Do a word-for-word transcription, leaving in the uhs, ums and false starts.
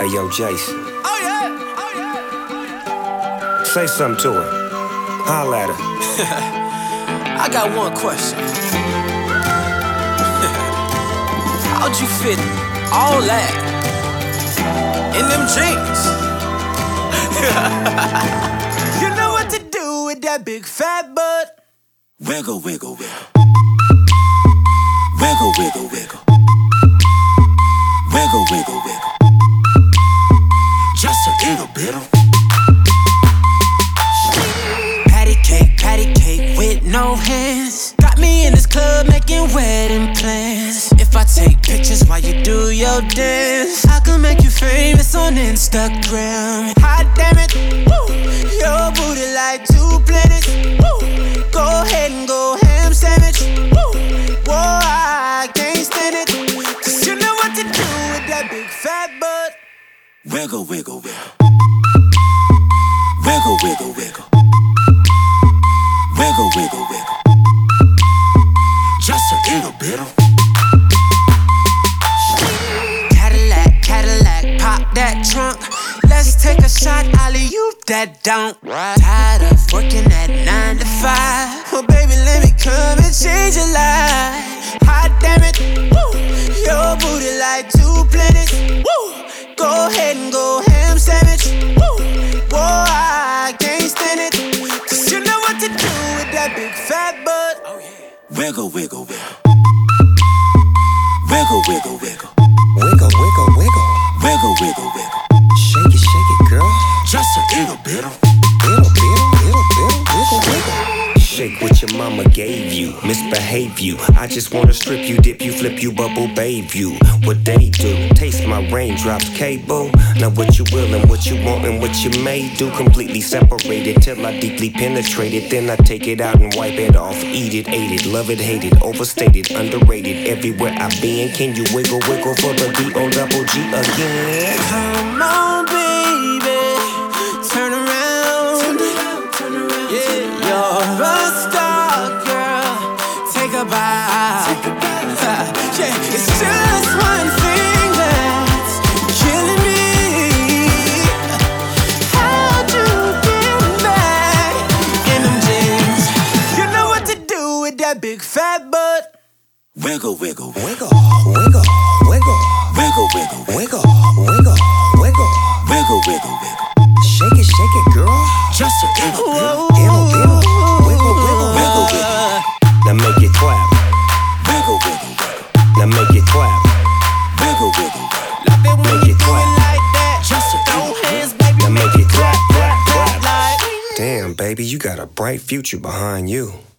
Hey, yo, Jason. Oh yeah, oh yeah. Say something to her. Holla at her. I got one question. How'd you fit all that in them jeans? You know what to do with that big fat butt. Wiggle, wiggle, wiggle. Wiggle, wiggle, wiggle. Wiggle, wiggle, wiggle. Just a little bit of Patty cake, patty cake with no hands. Got me in this club making wedding plans. If I take pictures while you do your dance, I can make you famous on Instagram. Hot damn it, woo. Your booty like two planets, woo. Go ahead and go ham sandwich, woo. Whoa, I can't stand it, cause you know what to do with that big fat butt. wiggle, wiggle, wiggle. Wiggle, wiggle, wiggle. Wiggle, wiggle, wiggle. Just a little bit of Cadillac, Cadillac, pop that trunk. Let's take a shot, Ollie, you that don't. Tired of working at nine to five. Well, baby, let me come and change your life. Hot damn it, woo. Your booty like two planets, woo. Go ahead and go ham sandwich, woo. Whoa, I can't stand it, cause you know what to do with that big fat butt. Oh yeah. wiggle, wiggle, wiggle. Wiggle, wiggle, wiggle. Wiggle, wiggle, wiggle. Wiggle, wiggle, wiggle. Shake it, shake it, girl. Just a little bit of Little, little, little, little, wiggle, wiggle. Shake what your mama gave you, misbehave you. I just wanna strip you, dip you, flip you, bubble bathe you. What they do, taste my raindrops, cable. Now what you will and what you want and what you may do. Completely separated till I deeply penetrate it. Then I take it out and wipe it off. Eat it, ate it, love it, hate it. Overstated, underrated, everywhere I've been. Can you wiggle, wiggle for the D O double G again? Come on, baby, turn around. Turn around, turn around. Yeah, you're a star, girl. Take a bite. Take a bite. Yeah, it's just one thing that's killing me. How'd you get back in them jeans? You know what to do with that big fat butt. wiggle, wiggle, Wiggle, wiggle, wiggle. wiggle, wiggle, Wiggle, wiggle, wiggle. wiggle, wiggle, wiggle. Shake it, shake it, girl. Just a little bit of Ittle, ittle. Wiggle, wiggle, wiggle, wiggle. Now make it clap. Wiggle, wiggle, wiggle. Now make it clap. Wiggle, wiggle, wiggle. Love it when Make you it do clap. it like that. Just a Throw little hands, bit. baby. Now make it clap, clap, clap clap. like. Damn, baby, you got a bright future behind you.